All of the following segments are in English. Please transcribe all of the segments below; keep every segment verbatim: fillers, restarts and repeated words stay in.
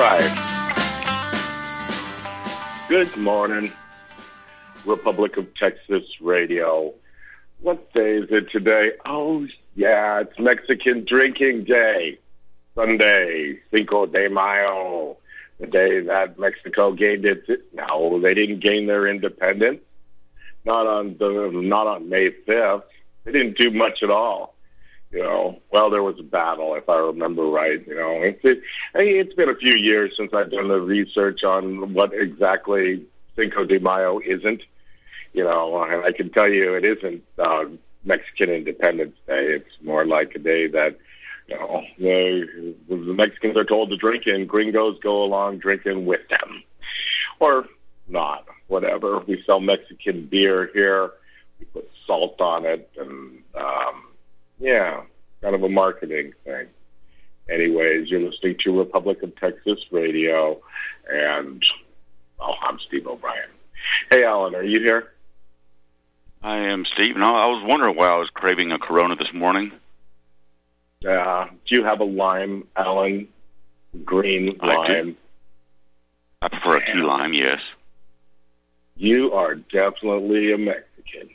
right. Good morning, Republic of Texas Radio. What day is it today? Oh, yeah, it's Mexican Drinking Day. Sunday, Cinco de Mayo, the day that Mexico gained its... No, they didn't gain their independence. Not on the, not on May fifth. They didn't do much at all. You know, well, there was a battle, if I remember right. You know, it's, it, it's been a few years since I've done the research on what exactly Cinco de Mayo isn't. You know, and I can tell you it isn't uh, Mexican Independence Day. It's more like a day that, you know, the, the Mexicans are told to drink and gringos go along drinking with them. Or not, whatever. We sell Mexican beer here. We put salt on it and... Um, Yeah, kind of a marketing thing. Anyways, you're listening to Republic of Texas Radio, and, oh, I'm Steve O'Brien. Hey, Alan, are you here? I am, Steve. No, I was wondering why I was craving a Corona this morning. Uh, do you have a lime, Alan? Green I lime? do. I prefer a key lime, yes. You are definitely a Mexican.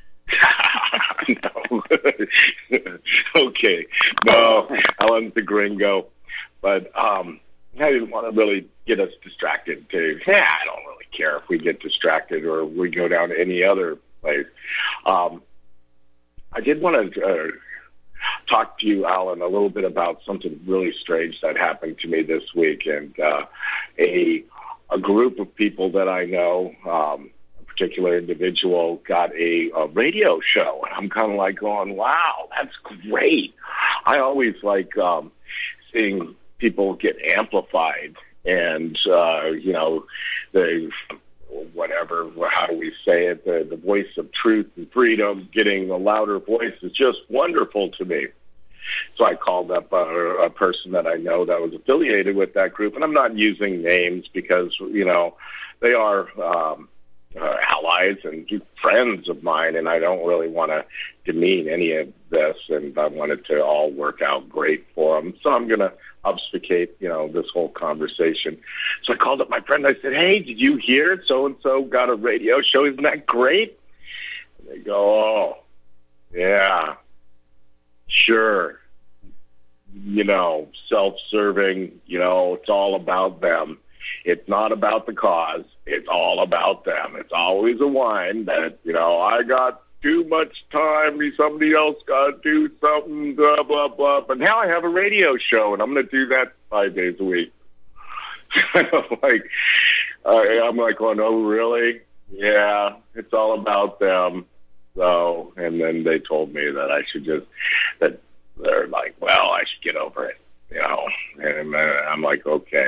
No. Okay. No, Alan's the gringo. But um, I didn't want to really get us distracted, too. Yeah, I don't really care if we get distracted or we go down to any other place. Um, I did want to uh, talk to you, Alan, a little bit about something really strange that happened to me this week. And uh, a, a group of people that I know... Um, particular individual got a, a radio show, and I'm kind of like going, wow, that's great. I always like um, seeing people get amplified and, uh, you know, the whatever, how do we say it, the, the voice of truth and freedom, getting a louder voice is just wonderful to me. So I called up a, a person that I know that was affiliated with that group, and I'm not using names because, you know, they are... Um, Uh, allies and friends of mine, and I don't really want to demean any of this, and I want it to all work out great for them. So I'm going to obfuscate, you know, this whole conversation. So I called up my friend. I said, hey, did you hear so-and-so got a radio show? Isn't that great? And they go, oh, yeah, sure. You know, self-serving, you know, it's all about them. It's not about the cause. It's all about them. It's always a whine that, you know, I got too much time. Somebody else got to do something, blah, blah, blah. But now I have a radio show, and I'm going to do that five days a week. like, uh, I'm like going, oh, really? Yeah, it's all about them. So, and then they told me that I should just, that they're like, well, I should get over it, you know. And I'm like, okay.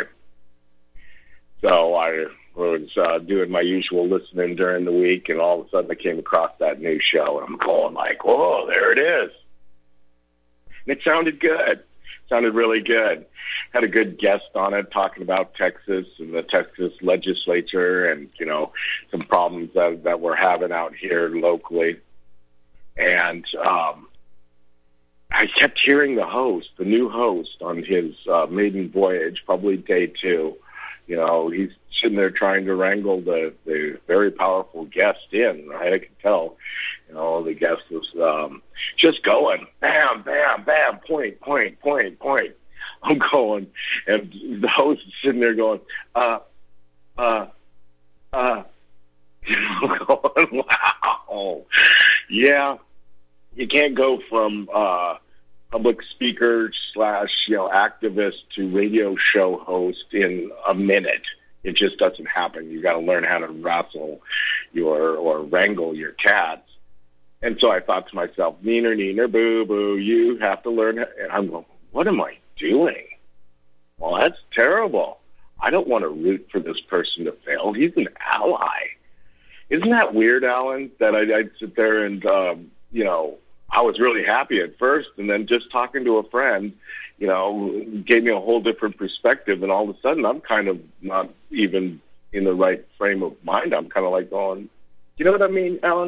So I was uh, doing my usual listening during the week, and all of a sudden I came across that new show, and I'm going like, whoa, there it is. And it sounded good. It sounded really good. Had a good guest on it talking about Texas and the Texas legislature and, you know, some problems that, that we're having out here locally. And um, I kept hearing the host, the new host on his uh, maiden voyage, probably day two. You know, he's sitting there trying to wrangle the, the very powerful guest in, right? I could tell, you know, the guest was um, just going, bam, bam, bam, point, point, point, point. I'm going, and the host is sitting there going, uh, uh, uh, you know, going, wow. Yeah, you can't go from uh, public speaker slash, you know, activist to radio show host in a minute. It just doesn't happen. You got to learn how to wrestle your or wrangle your cats. And so I thought to myself, neener, neener, boo, boo, you have to learn. How, and I'm going, what am I doing? Well, that's terrible. I don't want to root for this person to fail. He's an ally. Isn't that weird, Alan, that I'd, I'd sit there and, um, you know, I was really happy at first, and then just talking to a friend, you know, gave me a whole different perspective, and all of a sudden I'm kind of not even in the right frame of mind. I'm kind of like going, you know what I mean, Alan?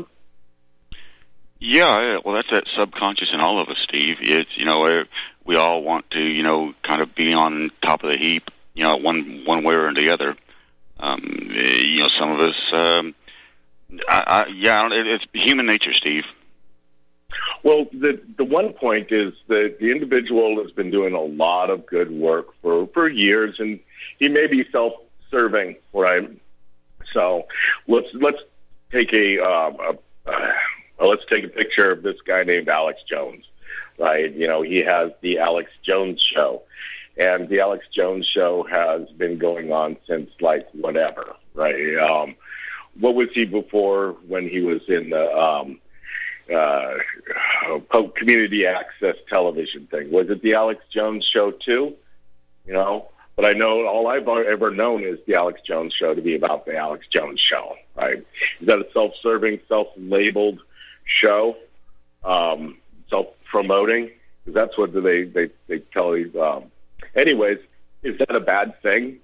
Yeah, well, that's that subconscious in all of us, Steve. It's, you know, we all want to, you know, kind of be on top of the heap you know, one one way or the other. Um, you know, some of us, um, I, I, yeah, it, it's human nature, Steve. Well, the the one point is that the individual has been doing a lot of good work for, for years, and he may be self-serving, right? So let's let's take a, um, a uh, let's take a picture of this guy named Alex Jones, right? You know, he has the Alex Jones Show. And the Alex Jones Show has been going on since, like, whatever, right? Um, what was he before when he was in the um, uh, community access television thing? Was it the Alex Jones Show, too? You know? But I know all I've ever known is the Alex Jones Show to be about the Alex Jones Show, right? Is that a self-serving, self-labeled show, um, self-promoting? Because that's what they, they, they tell these... Um, Anyways, is that a bad thing?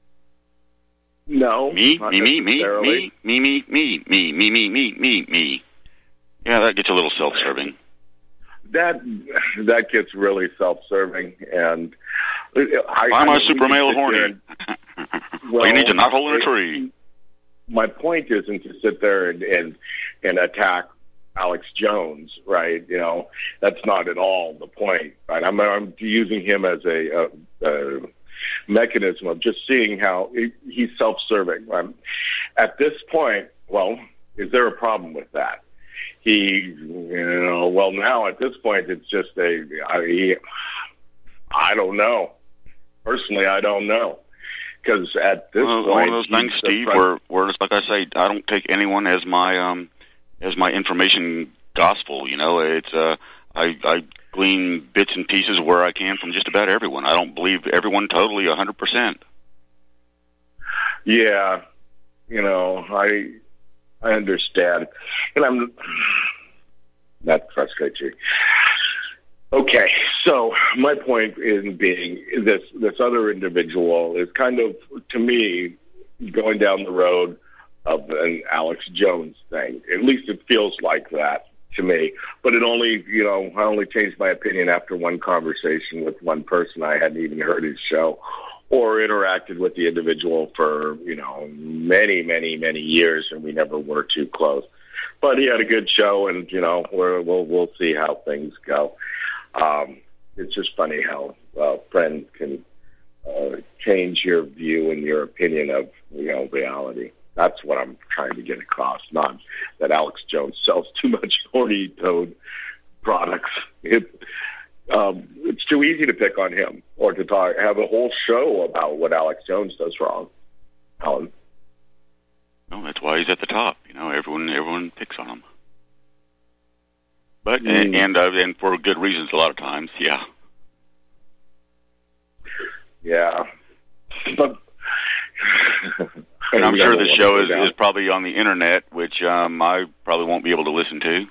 No. Me, me, me, me, me, me, me, me, me, me, me, me, me, me. Yeah, that gets a little self-serving. That that gets really self-serving, and I, why am I, I super male horny? And, well, well, you need to not hole in a tree. My point isn't to sit there and and, and attack Alex Jones, right? You know, that's not at all the point, right? I'm, I'm using him as a, a, a mechanism of just seeing how he, he's self-serving. Um, at this point, well, is there a problem with that? He, you know, well, now at this point, it's just a, I, I don't know. Personally, I don't know. Because at this well, point... One of those things, Steve, where, where it's like I say, I don't take anyone as my... um. as my information gospel, you know, it's uh, I, I glean bits and pieces where I can from just about everyone. I don't believe everyone totally a hundred percent. Yeah, you know, I I understand, and I'm that frustrates you. Okay, so my point in being this this other individual is kind of, to me, going down the road of an Alex Jones thing. At least it feels like that to me. But it only, you know, I only changed my opinion after one conversation with one person. I hadn't even heard his show or interacted with the individual for, you know, many, many, many years, and we never were too close. But he had a good show, and, you know, we're, we'll we'll see how things go. Um, it's just funny how uh, friends can uh, change your view and your opinion of, you know, reality. That's what I'm trying to get across, not that Alex Jones sells too much horny toad products. It, um, it's too easy to pick on him or to talk, have a whole show about what Alex Jones does wrong. Alan? No, that's why he's at the top. You know, everyone everyone picks on him. But, mm. and and, uh, and for good reasons a lot of times, yeah. Yeah. But... And I'm sure the show is, is probably on the internet, which um, I probably won't be able to listen to.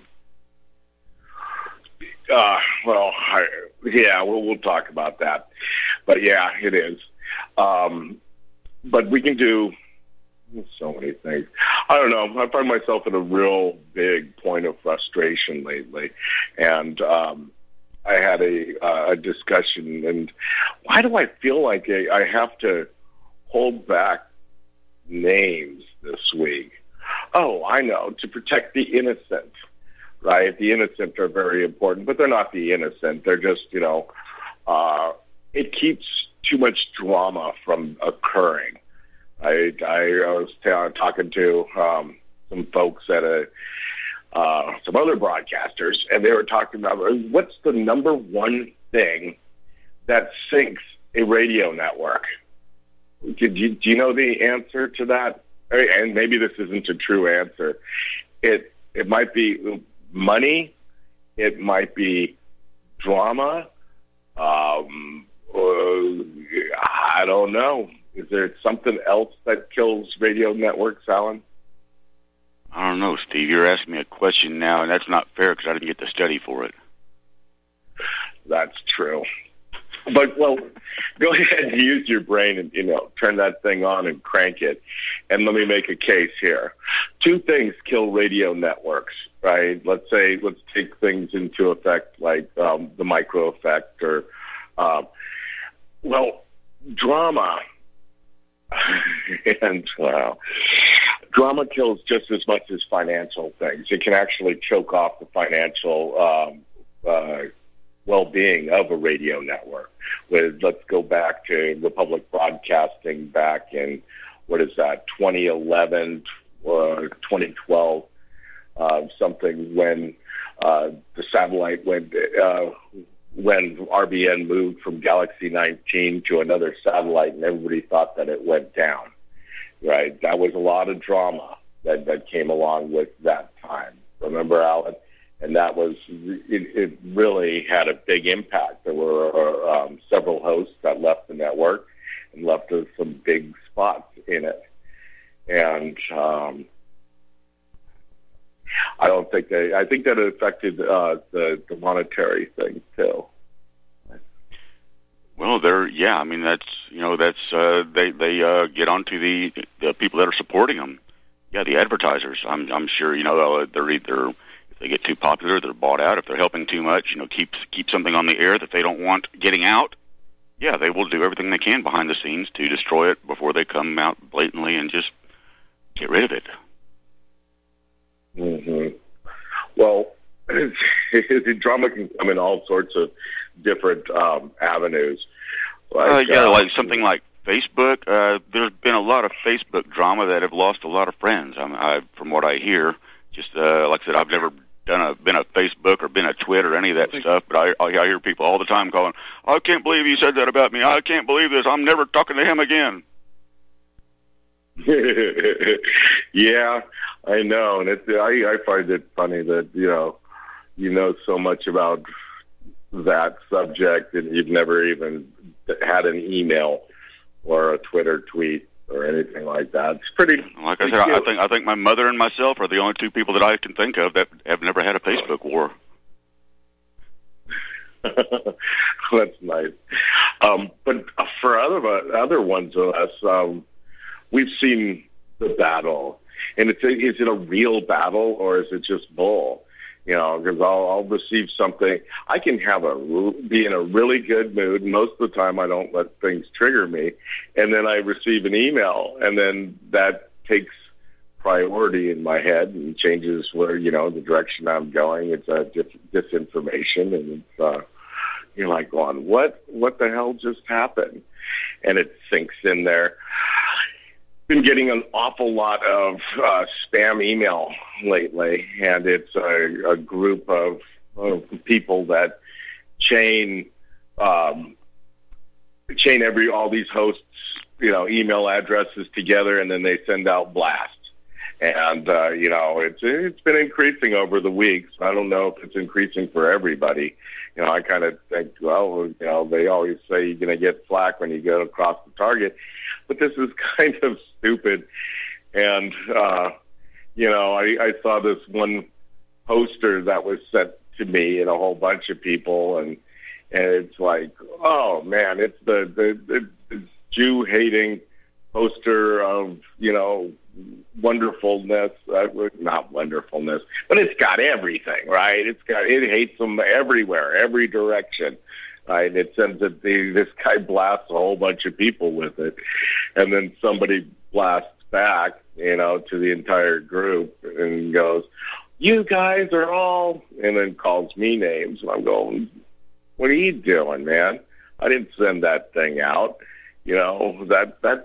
Uh, well, I, yeah, we'll, we'll talk about that. But, yeah, it is. Um, but we can do so many things. I don't know. I find myself in a real big point of frustration lately. And um, I had a, uh, a discussion, and why do I feel like I, I have to hold back names this week? Oh, I know, to protect the innocent, right? The innocent are very important, but they're not the innocent. They're just, you know, uh, it keeps too much drama from occurring. I, I, I was t- talking to um, some folks at a uh, some other broadcasters, and they were talking about what's the number one thing that sinks a radio network. Did you, do you know the answer to that? And maybe this isn't a true answer. It it might be money. It might be drama. Um, uh, I don't know. Is there something else that kills radio networks, Alan? I don't know, Steve. You're asking me a question now, and that's not fair because I didn't get to study for it. That's true. But, well, go ahead and use your brain and, you know, turn that thing on and crank it. And let me make a case here. Two things kill radio networks, right? Let's say, let's take things into effect like um, the micro effect or, uh, well, drama, and wow, drama kills just as much as financial things. It can actually choke off the financial um, uh, well-being of a radio network. With let's go back to Republic Broadcasting back in, what is that, twenty eleven, uh, twenty twelve, uh, something when uh, the satellite went. Uh, when R B N moved from Galaxy nineteen to another satellite, and everybody thought that it went down, right? That was a lot of drama that, that came along with that time. Remember, Alan? And that was, it, it really had a big impact. There were um, several hosts that left the network and left us some big spots in it. And um, I don't think they. I think that it affected uh, the the monetary thing too. Well, they're yeah. I mean, that's you know that's uh, they they uh, get onto the the people that are supporting them. Yeah, the advertisers. I'm I'm sure you know they're either if they get too popular, they're bought out. If they're helping too much, you know, keep keep something on the air that they don't want getting out. Yeah, they will do everything they can behind the scenes to destroy it before they come out blatantly and just get rid of it. Mm-hmm. Well, the drama can come in all sorts of different um, avenues. Like, uh, yeah, uh, like something like Facebook. Uh, there's been a lot of Facebook drama that have lost a lot of friends. I mean, I, from what I hear, just uh, like I said, I've never done a been a Facebook or been a Twitter or any of that stuff, but I, I hear people all the time calling, "I can't believe he said that about me. I can't believe this. I'm never talking to him again." Yeah, I know, and it's, I, I find it funny that you know you know so much about that subject and you've never even had an email or a Twitter tweet or anything like that. It's pretty. Like pretty I said, cute. I think I think my mother and myself are the only two people that I can think of that have never had a Facebook war. That's nice. Um, but for other other ones of us. Um, We've seen the battle, and it's a, is it a real battle or is it just bull? You know, because I'll, I'll receive something. I can have a be in a really good mood. Most of the time, I don't let things trigger me, and then I receive an email, and then that takes priority in my head and changes where you know the direction I'm going. It's a dis- disinformation, and it's uh, you're like going, what? What the hell just happened? And it sinks in there. Been getting an awful lot of uh, spam email lately, and it's a, a group of, of people that chain um, chain every all these hosts, you know, email addresses together, and then they send out blasts. And uh, you know, it's it's been increasing over the weeks. I don't know if it's increasing for everybody. You know, I kind of think, well, you know, they always say you're going to get flack when you go across the target. But this is kind of stupid. And, uh, you know, I, I saw this one poster that was sent to me and a whole bunch of people. And, and it's like, oh, man, it's the, the, the Jew-hating poster of, you know, wonderfulness, uh, not wonderfulness, but it's got everything, right? It's got, it hates them everywhere, every direction. Right? It sends that this guy blasts a whole bunch of people with it, and then somebody blasts back, you know, to the entire group and goes, "You guys are all," and then calls me names. And I'm going, "What are you doing, man? I didn't send that thing out. You know, that that's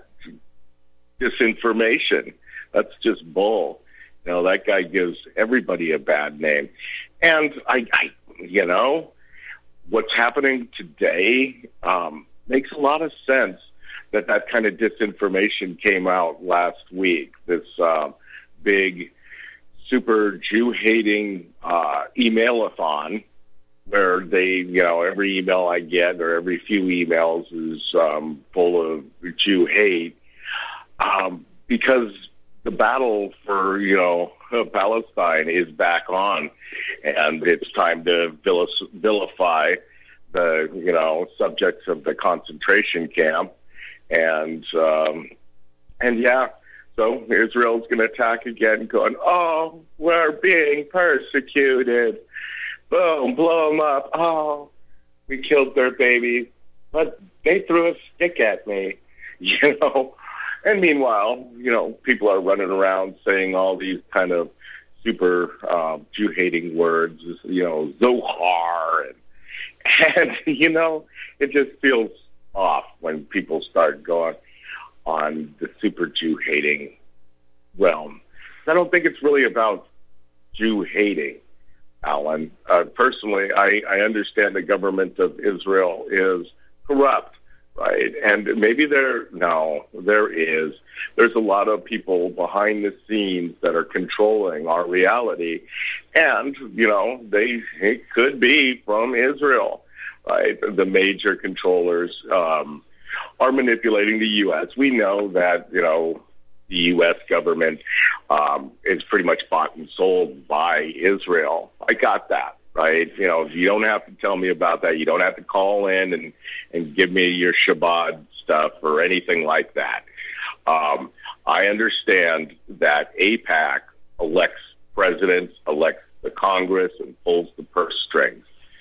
disinformation. That's just bull. You know, that guy gives everybody a bad name." And I, I you know. What's happening today um, makes a lot of sense that that kind of disinformation came out last week, this uh, big, super Jew-hating uh, email-a-thon where they, you know, every email I get or every few emails is um, full of Jew hate um, because the battle for, you know, Palestine is back on, and it's time to vilify the, you know, subjects of the concentration camp, and um, and yeah, so Israel's going to attack again, going, "Oh, we're being persecuted. Boom, blow them up. Oh, we killed their babies. But they threw a stick at me, you know. And meanwhile, you know, people are running around saying all these kind of super uh, Jew-hating words, you know, Zohar, and, and, you know, it just feels off when people start going on the super Jew-hating realm. I don't think it's really about Jew-hating, Alan. Uh, personally, I, I understand the government of Israel is corrupt, right? And maybe there, no, there is. There's a lot of people behind the scenes that are controlling our reality. And, you know, they it could be from Israel, right? The major controllers um, are manipulating the U S. We know that, you know, the U S government um, is pretty much bought and sold by Israel. I got that, right? You know, you don't have to tell me about that. You don't have to call in and, and give me your Shabbat stuff or anything like that. Um, I understand that AIPAC elects presidents, elects the Congress, and pulls the purse strings.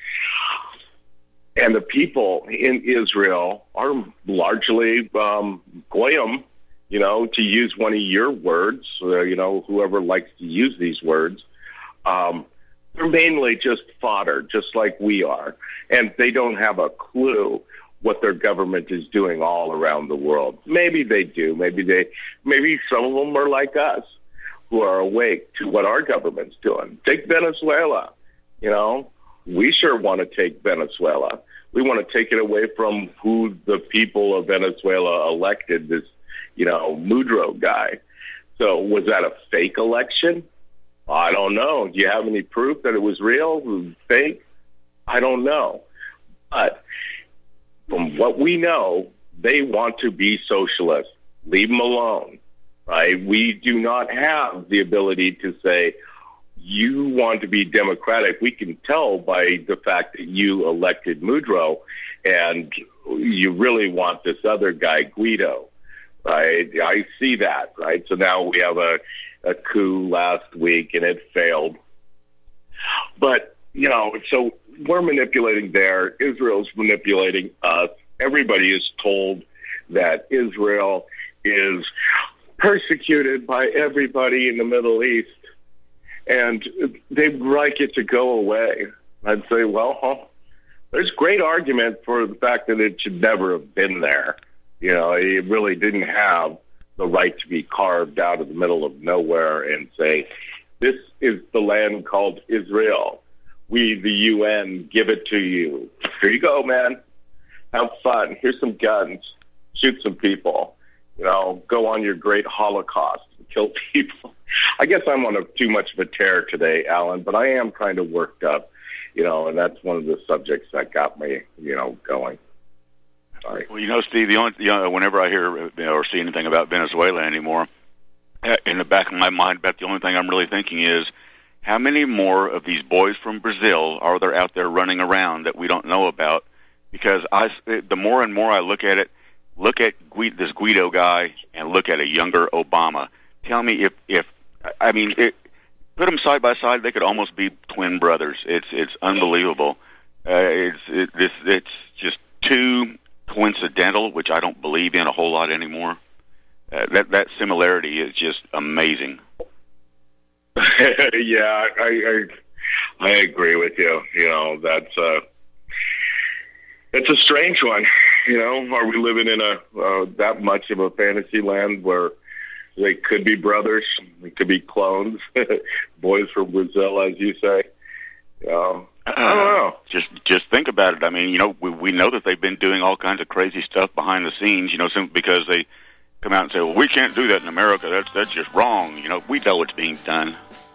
And the people in Israel are largely um, goyim, you know, to use one of your words, uh, you know, whoever likes to use these words. Um, they're mainly just fodder, just like we are. And they don't have a clue what their government is doing all around the world. Maybe they do. Maybe they, maybe some of them are like us, who are awake to what our government's doing. Take Venezuela. You know, we sure want to take Venezuela. We want to take it away from who the people of Venezuela elected, this, you know, Maduro guy. So was that a fake election? I don't know. Do you have any proof that it was real, it was fake? I don't know. But from what we know, they want to be socialists. Leave them alone, right? We do not have the ability to say, you want to be democratic. We can tell by the fact that you elected Maduro and you really want this other guy, Guido, right? I see that, right? So now we have a, a coup last week and it failed. But, you know, so we're manipulating there. Israel's manipulating us. Everybody is told that Israel is persecuted by everybody in the Middle East, and they'd like it to go away. I'd say, well, huh, there's great argument for the fact that it should never have been there. You know, it really didn't have the right to be carved out of the middle of nowhere and say, this is the land called Israel. We, the U N, give it to you. Here you go, man. Have fun. Here's some guns. Shoot some people. You know, go on your great Holocaust and kill people. I guess I'm on a, too much of a tear today, Alan, but I am kind of worked up, you know, and that's one of the subjects that got me, you know, going. Sorry. Well, you know, Steve, the only, you know, whenever I hear you know, or see anything about Venezuela anymore, in the back of my mind, about the only thing I'm really thinking is, how many more of these boys from Brazil are there out there running around that we don't know about? Because I, the more and more I look at it, look at Guido, this Guido guy and look at a younger Obama. Tell me if, if I mean, it, put them side by side, they could almost be twin brothers. It's it's unbelievable. Uh, it's it, this it's just too coincidental, which I don't believe in a whole lot anymore. Uh, that that similarity is just amazing. yeah, I, I I agree with you. You know, that's uh, it's a strange one. You know, are we living in a uh, that much of a fantasy land where they could be brothers, they could be clones, boys from Brazil, as you say? You know, I don't know. Uh, just just think about it. I mean, you know, we we know that they've been doing all kinds of crazy stuff behind the scenes. You know, simply because they come out and say, "Well, we can't do that in America. That's that's just wrong." You know, we know it's being done.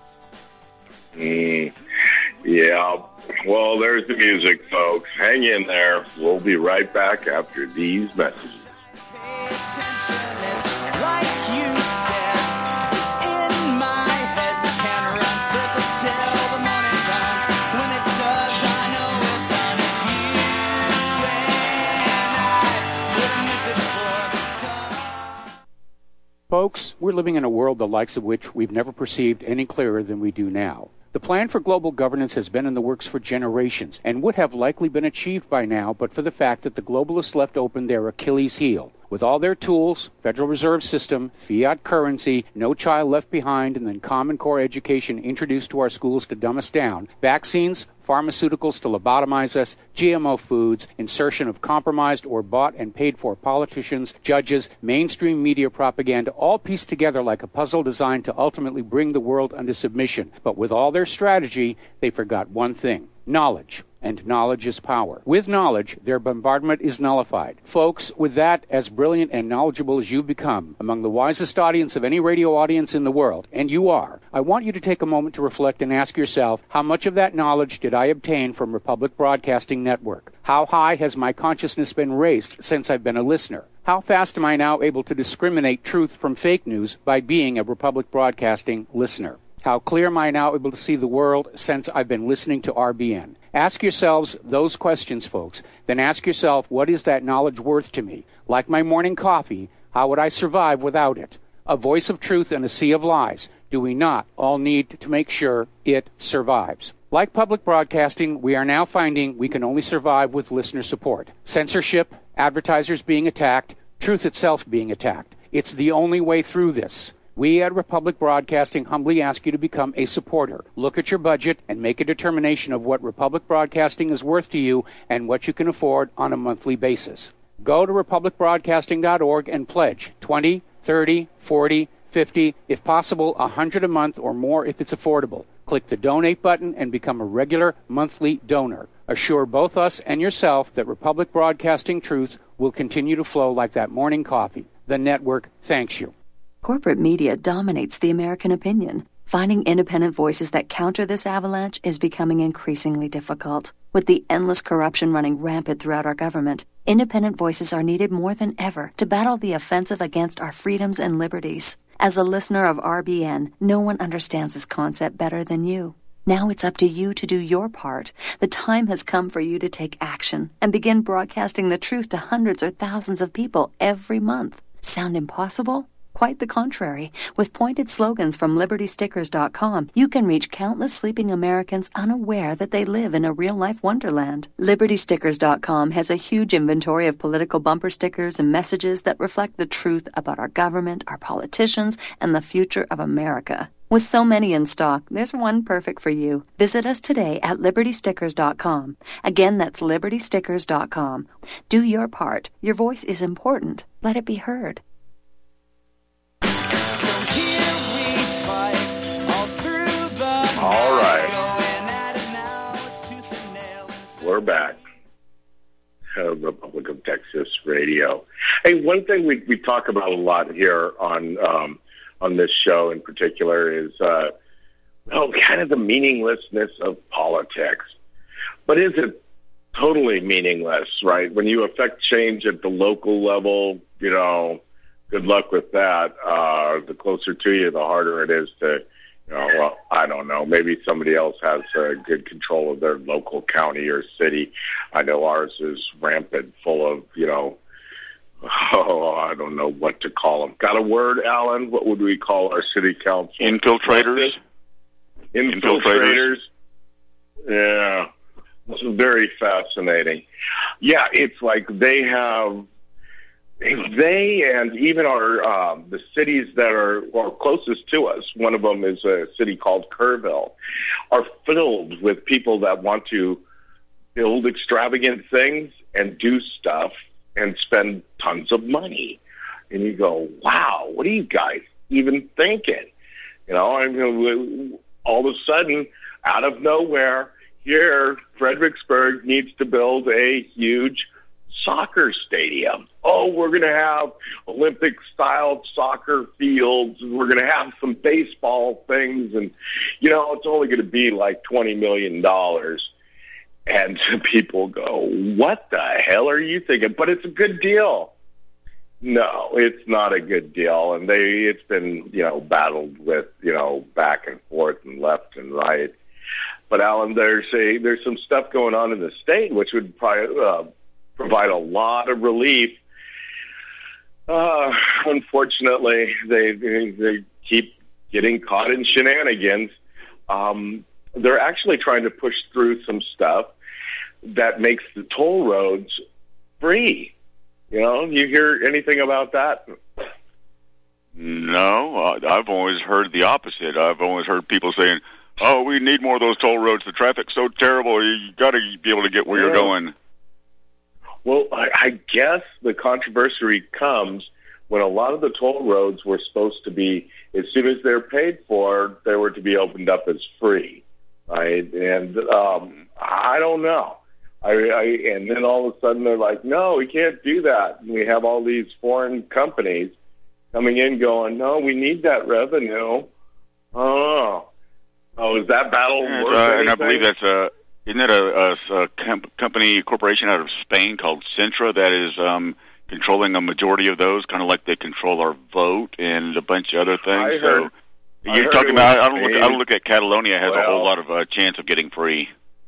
Mm, yeah. Well, there's the music, folks. Hang in there. We'll be right back after these messages. Pay attention, it's like you said. It's in my head. We can run circles till the morning comes. When it does, I know it's on. It's you and I. Wouldn't miss it for the sun. Folks, we're living in a world the likes of which we've never perceived any clearer than we do now. The plan for global governance has been in the works for generations and would have likely been achieved by now but for the fact that the globalists left open their Achilles heel. With all their tools, Federal Reserve System, fiat currency, no child left behind, and then Common Core education introduced to our schools to dumb us down, vaccines, pharmaceuticals to lobotomize us, G M O foods, insertion of compromised or bought and paid for politicians, judges, mainstream media propaganda, all pieced together like a puzzle designed to ultimately bring the world under submission. But with all their strategy, they forgot one thing: knowledge. And knowledge is power. With knowledge, their bombardment is nullified. Folks, with that, as brilliant and knowledgeable as you've become, among the wisest audience of any radio audience in the world, and you are, I want you to take a moment to reflect and ask yourself, how much of that knowledge did I obtain from Republic Broadcasting Network? How high has my consciousness been raised since I've been a listener? How fast am I now able to discriminate truth from fake news by being a Republic Broadcasting listener? How clear am I now able to see the world since I've been listening to R B N? Ask yourselves those questions, folks. Then ask yourself, what is that knowledge worth to me? Like my morning coffee, how would I survive without it? A voice of truth in a sea of lies. Do we not all need to make sure it survives? Like public broadcasting, we are now finding we can only survive with listener support. Censorship, advertisers being attacked, truth itself being attacked. It's the only way through this. We at Republic Broadcasting humbly ask you to become a supporter. Look at your budget and make a determination of what Republic Broadcasting is worth to you and what you can afford on a monthly basis. Go to republic broadcasting dot org and pledge twenty, thirty, forty, fifty, if possible, one hundred a month or more if it's affordable. Click the donate button and become a regular monthly donor. Assure both us and yourself that Republic Broadcasting truth will continue to flow like that morning coffee. The network thanks you. Corporate media dominates the American opinion. Finding independent voices that counter this avalanche is becoming increasingly difficult. With the endless corruption running rampant throughout our government, independent voices are needed more than ever to battle the offensive against our freedoms and liberties. As a listener of R B N, no one understands this concept better than you. Now it's up to you to do your part. The time has come for you to take action and begin broadcasting the truth to hundreds or thousands of people every month. Sound impossible? Quite the contrary. With pointed slogans from liberty stickers dot com, you can reach countless sleeping Americans unaware that they live in a real-life wonderland. liberty stickers dot com has a huge inventory of political bumper stickers and messages that reflect the truth about our government, our politicians, and the future of America. With so many in stock, there's one perfect for you. Visit us today at liberty stickers dot com. Again, that's liberty stickers dot com. Do your part. Your voice is important. Let it be heard. All right. We're back. Uh, Republic of Texas Radio. Hey, one thing we, we talk about a lot here on um, on this show in particular is, uh, well, kind of the meaninglessness of politics. But is it totally meaningless, right? When you affect change at the local level, you know, good luck with that. Uh, the closer to you, the harder it is to, you know, well, I don't know. Maybe somebody else has uh, good control of their local county or city. I know ours is rampant, full of, you know, oh, I don't know what to call them. Got a word, Alan? What would we call our city council? Infiltrators. Infiltrators. Yeah. This is very fascinating. Yeah, it's like they have, they and even our, um, the cities that are, are closest to us, one of them is a city called Kerrville, are filled with people that want to build extravagant things and do stuff and spend tons of money. And you go, wow, what are you guys even thinking? You know, I mean, all of a sudden, out of nowhere, here, Fredericksburg needs to build a huge soccer stadium. Oh, we're going to have Olympic-style soccer fields. We're going to have some baseball things. And, you know, it's only going to be like twenty million dollars. And people go, what the hell are you thinking? But it's a good deal. No, it's not a good deal. And they, it's been, you know, battled with, you know, back and forth and left and right. But, Alan, there's a, there's some stuff going on in the state which would probably, uh, provide a lot of relief. Uh, unfortunately, they, they they keep getting caught in shenanigans. Um, they're actually trying to push through some stuff that makes the toll roads free. You know, you hear anything about that? No, I've always heard the opposite. I've always heard people saying, oh, we need more of those toll roads. The traffic's so terrible. You got to be able to get where yeah. you're going. Well, I, I guess the controversy comes when a lot of the toll roads were supposed to be, as soon as they're paid for, they were to be opened up as free, right? And um, I don't know. I, I and then all of a sudden they're like, no, we can't do that. And we have all these foreign companies coming in going, no, we need that revenue. Oh, oh, is that battle yeah, worth uh, anything? And I believe that's a, isn't it a, a, a comp- company, a corporation out of Spain called Centra that is um, controlling a majority of those, kind of like they control our vote and a bunch of other things. I heard, so you're talking about, I don't, look, I don't look at Catalonia has well, a whole lot of uh, chance of getting free.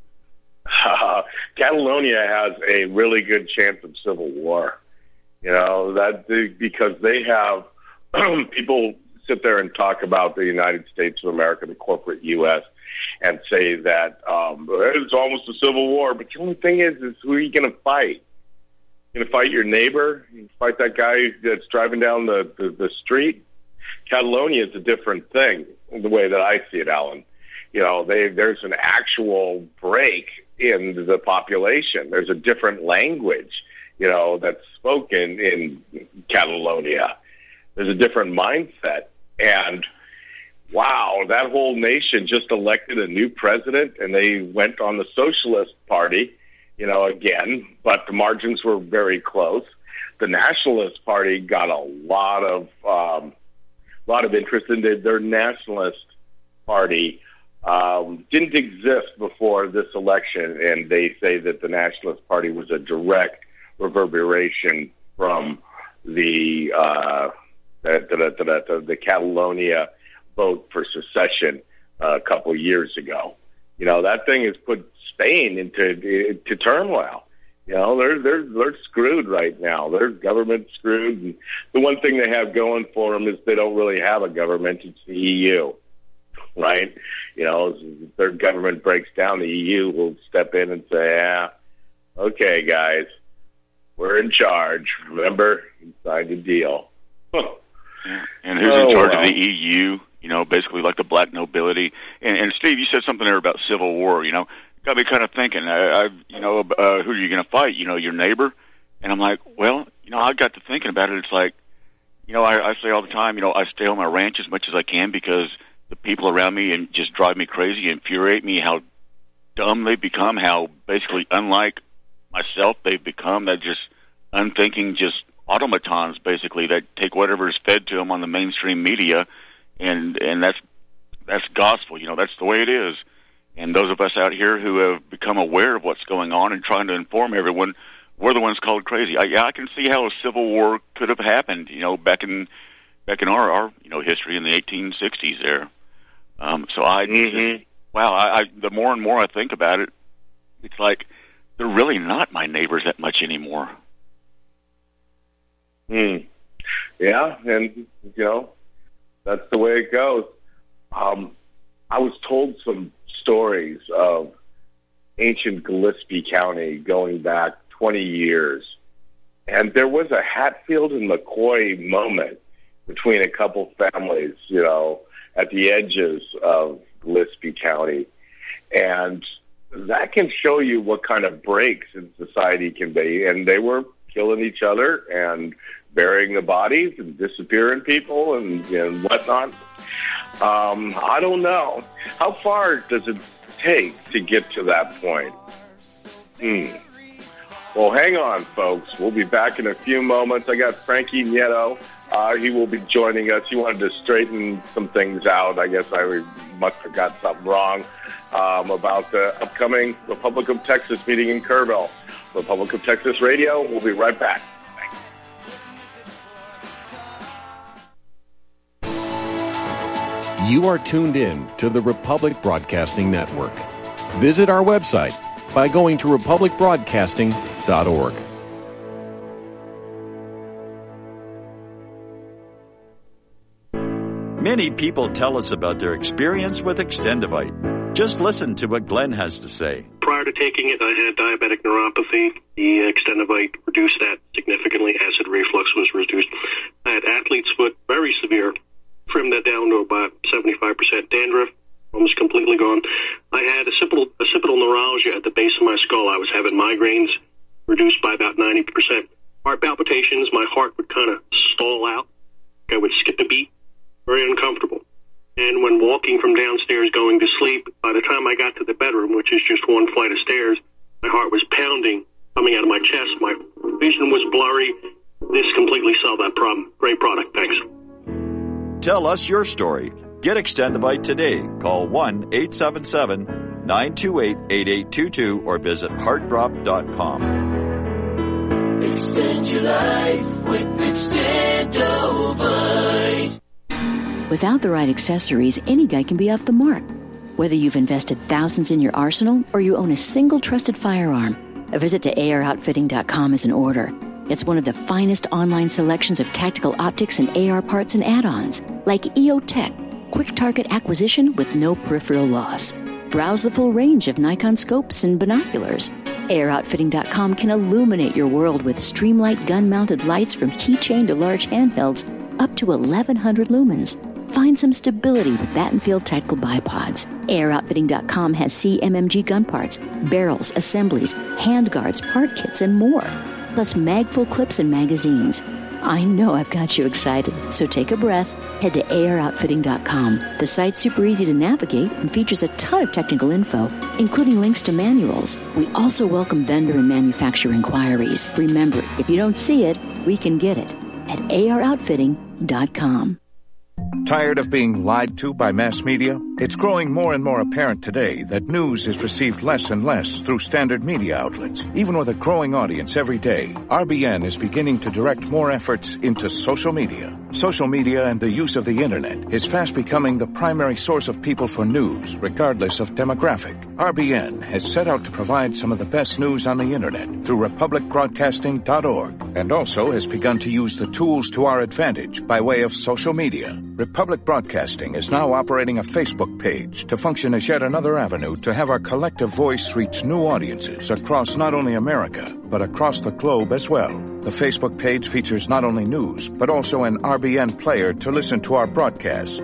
Uh, Catalonia has a really good chance of civil war. You know, that because they have people sit there and talk about the United States of America, the corporate U S, and say that um, it's almost a civil war. But the only thing is, is who are you going to fight? You're going to fight your neighbor? You fight that guy that's driving down the, the, the street? Catalonia is a different thing, the way that I see it, Alan. You know, they, there's an actual break in the population. There's a different language, you know, that's spoken in Catalonia. There's a different mindset. And, wow, that whole nation just elected a new president, and they went on the Socialist Party, you know, again, but the margins were very close. The Nationalist Party got a lot of um, lot of interest in their, their Nationalist Party. Um, didn't exist before this election, and they say that the Nationalist Party was a direct reverberation from the uh, the, the, the, the, the Catalonia vote for secession uh, a couple of years ago. You know, that thing has put Spain into into turmoil. You know, they're they're they're screwed right now. Their government's screwed, and the one thing they have going for them is they don't really have a government. It's the E U. Right? You know, if their government breaks down, the E U will step in and say, yeah, okay, guys, we're in charge. Remember, you signed a deal. And who's oh, in charge well. of the E U? You know, basically like the black nobility. And, and Steve, you said something there about civil war, you know. Got me kind of thinking, I, I you know, uh, who are you going to fight? You know, your neighbor? And I'm like, well, you know, I got to thinking about it. It's like, you know, I, I say all the time, you know, I stay on my ranch as much as I can because the people around me and just drive me crazy, infuriate me, how dumb they've become, how basically unlike myself they've become, that just unthinking, just automatons basically that take whatever is fed to them on the mainstream media, and and that's that's gospel, you know, that's the way it is. And those of us out here who have become aware of what's going on and trying to inform everyone, we're the ones called crazy. I, yeah, I can see how a civil war could have happened, you know, back in back in our, our you know history in the eighteen sixties there. Um, so I, mm-hmm. wow, I, I, the more and more I think about it, it's like they're really not my neighbors that much anymore. Hmm. Yeah, and, you know, that's the way it goes. Um, I was told some stories of ancient Gillespie County going back twenty years, and there was a Hatfield and McCoy moment between a couple families, you know, at the edges of Gillespie County. And that can show you what kind of breaks in society can be. And they were killing each other and burying the bodies and disappearing people and, and whatnot. Um, I don't know. How far does it take to get to that point? Hmm. Well, hang on, folks. We'll be back in a few moments. I got Frankie Nieto. Uh, he will be joining us. He wanted to straighten some things out. I guess I must have got something wrong um, about the upcoming Republic of Texas meeting in Kerrville. Republic of Texas Radio. We'll be right back. Thanks. You are tuned in to the Republic Broadcasting Network. Visit our website by going to republic broadcasting dot org. Many people tell us about their experience with Extendivite. Just listen to what Glenn has to say. Prior to taking it, I had diabetic neuropathy. The Extendivite reduced that significantly. Acid reflux was reduced. I had athlete's foot, very severe. Trimmed that down to about seventy-five percent. Dandruff, almost completely gone. I had occipital, occipital neuralgia at the base of my skull. I was having migraines, reduced by about ninety percent. Heart palpitations, my heart would kind of stall out. I would skip a beat. Very uncomfortable. And when walking from downstairs going to sleep, by the time I got to the bedroom, which is just one flight of stairs, my heart was pounding, coming out of my chest. My vision was blurry. This completely solved that problem. Great product. Thanks. Tell us your story. Get Extendivite today. Call one eight seven seven, nine two eight, eight eight two two or visit heart drop dot com. Extend your life with Extendivite. Without the right accessories, any guy can be off the mark. Whether you've invested thousands in your arsenal or you own a single trusted firearm, a visit to A R outfitting dot com is in order. It's one of the finest online selections of tactical optics and A R parts and add-ons, like E O Tech, quick target acquisition with no peripheral loss. Browse the full range of Nikon scopes and binoculars. A R outfitting dot com can illuminate your world with Streamlight gun-mounted lights from keychain to large handhelds up to eleven hundred lumens. Find some stability with Battenfield Tactical Bipods. A R outfitting dot com has C M M G gun parts, barrels, assemblies, handguards, part kits, and more. Plus mag-full clips and magazines. I know I've got you excited, so take a breath. Head to A R outfitting dot com. The site's super easy to navigate and features a ton of technical info, including links to manuals. We also welcome vendor and manufacturer inquiries. Remember, if you don't see it, we can get it at A R outfitting dot com. Tired of being lied to by mass media? It's growing more and more apparent today that news is received less and less through standard media outlets. Even with a growing audience every day, R B N is beginning to direct more efforts into social media. Social media and the use of the internet is fast becoming the primary source of people for news, regardless of demographic. R B N has set out to provide some of the best news on the internet through republic broadcasting dot org, and also has begun to use the tools to our advantage by way of social media. Republic Broadcasting is now operating a Facebook page to function as yet another avenue to have our collective voice reach new audiences across not only America, but across the globe as well. The Facebook page features not only news, but also an R B N player to listen to our broadcasts.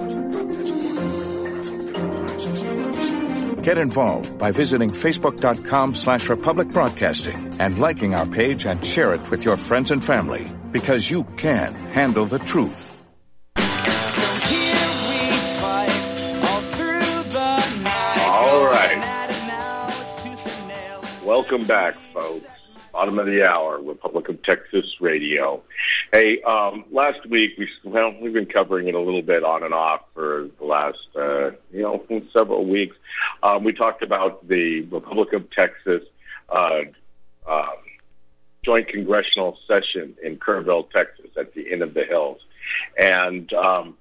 Get involved by visiting facebook.com slash Republic Broadcasting and liking our page and share it with your friends and family, because you can handle the truth. Welcome back, folks. Bottom of the hour, Republic of Texas Radio. Hey, um, last week, we, well, we've been covering it a little bit on and off for the last, uh, you know, several weeks. Um, we talked about the Republic of Texas uh, uh, joint congressional session in Kerrville, Texas, at the Inn of the Hills. And, um,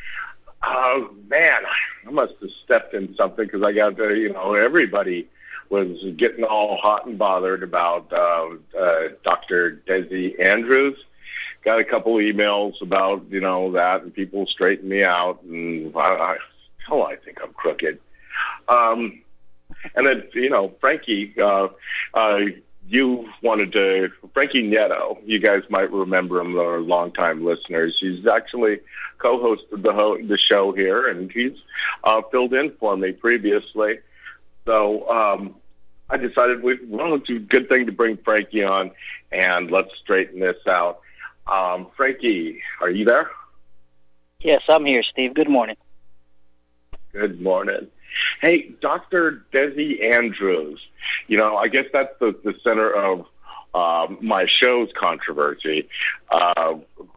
oh, man, I must have stepped in something because I got, uh, you know, everybody was getting all hot and bothered about uh, uh, Doctor Desi Andrews. Got a couple emails about, you know, that, and people straightened me out, and I, I, hell, I think I'm crooked. Um, and then, you know, Frankie, uh, uh, you wanted to, Frankie Nieto, you guys might remember him, or longtime listeners. He's actually co-hosted the, ho- the show here, and he's uh, filled in for me previously. So um, I decided, we, well, it's a good thing to bring Frankie on, and let's straighten this out. Um, Frankie, are you there? Yes, I'm here, Steve. Good morning. Good morning. Hey, Doctor Desi Andrews, you know, I guess that's the, the center of uh, my show's controversy. Uh,